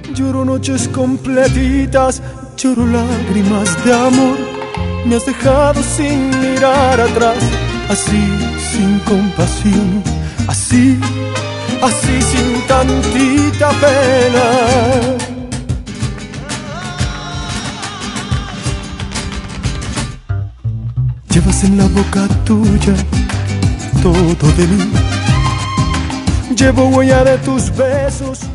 Lloro noches completitas, lloro lágrimas de amor. Me has dejado sin mirar atrás, así sin compasión, así sin tantita pena. Llevas en la boca tuya todo de mí. Llevo huella de tus besos.